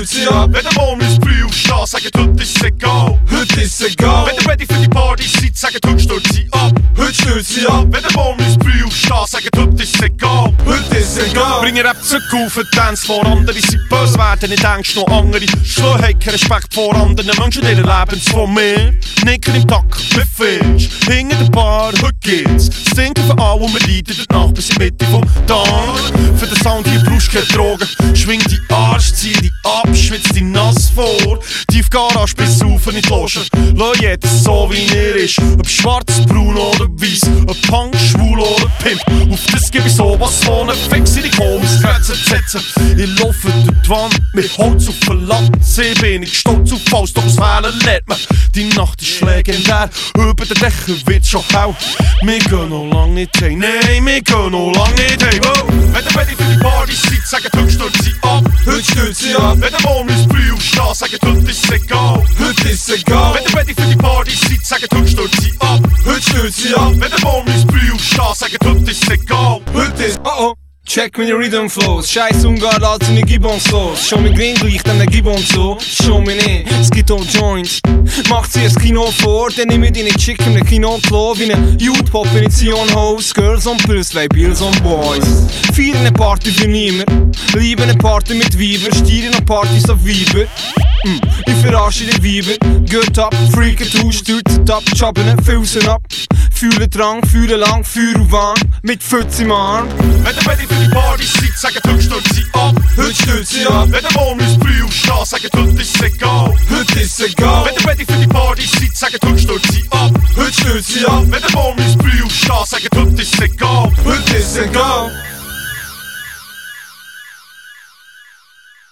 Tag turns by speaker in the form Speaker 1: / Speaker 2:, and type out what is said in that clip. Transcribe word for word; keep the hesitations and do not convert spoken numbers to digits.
Speaker 1: stürzt sie ab.
Speaker 2: Wenn der morgen ins Brühe aufsteht, sagt heute ist es egal.
Speaker 1: Heute ist egal.
Speaker 2: Wenn ihr ready für die Party seid, sagt heute stürzt sie ab.
Speaker 1: Heute stürzt sie ab.
Speaker 2: Wenn der morgen ins Brühe aufsteht, sagt heute ist es egal.
Speaker 1: Heute ist egal.
Speaker 2: Bring ihr Rap zurück auf den Dance, vor andere sind böse werden, nicht denkst noch andere. Schlau hat keinen Respekt vor anderen Menschen, ihre Lebens von mir. Nicken im Takt, mit Fisch, hinter der Bar, heute geht's. Das Ding für alle, wir leiden der Nacht bis in die Mitte vom Tag. Für den Sound hier brauchst du keine Drogen. Schwing die Arsch, zieh die ab, schwitz die nass vor. Tief Garage bis rauf in die Loge. Lass jetzt so wie er ist. Ob schwarz, braun oder weiss, ob Punk, schwul oder Pimp. Auf das gebe ich sowas von ne Fix in die Komis Grenzen setzen. Ich laufe durch die Wand mit Holz auf Verlatze. Bin ich stolz auf alles, doch das Wählen lernt man. Die Nacht ist legendär, über den Dächern wird's schon hell. Wir gehen noch lang nicht heim, nein, wir gehen noch lang nicht heim. Oh. Wenn ihr ready für die Party seid, sagt heute stürzt sie ab.
Speaker 1: Heute stürzt sie ab.
Speaker 2: Wenn der morgen ins Brühe aufsteht, sagt heute ist es egal.
Speaker 1: Heute ist egal.
Speaker 2: Wenn ihr ready für die Party seid, sagt heute stürzt sie ab.
Speaker 1: Heute stürzt sie ab.
Speaker 2: Wenn der morgen ins Brühe aufsteht, sagt heute ist es egal.
Speaker 1: Heute ist... Oh oh. Check meine Rhythm Flows, scheiß Ungarn, als in die Gibbons los. Schon mir grün gleich, dann der Gibbons so. Schon mir nicht, es gibt auch Joints. Macht sie das Kino vor, dann nehm ich die nicht schick in den Kino-Klo. Wie ne Youth-Pop in Zion-House. Girls on Pills, zwei Bills on Boys. Feiern eine Party für niemand. Lieben eine Party mit Weiber, stieren an Partys auf Weiber. Mm. Ich verarsche die Weiber. Good up, freaken to, stürzen ab, jobben, füßen ab. Fühlen Drang, fühlen lang, Feuer und Wahn. Mit Pfütz im Arm.
Speaker 2: Wenn ihr ready für die Party seid, sagt heute stürzt sie ab.
Speaker 1: Heute stürzt sie ab.
Speaker 2: Wenn der morgen ins Brühe aufsteht, sagt heute ist es egal.
Speaker 1: Heute ist egal.
Speaker 2: Wenn ihr ready für die Party seid, sagt heute stürzt sie ab.
Speaker 1: Heute stürzt sie ab.
Speaker 2: Wenn der morgen ins Brühe aufsteht, sagt heute ist es egal.
Speaker 1: Heute ist egal.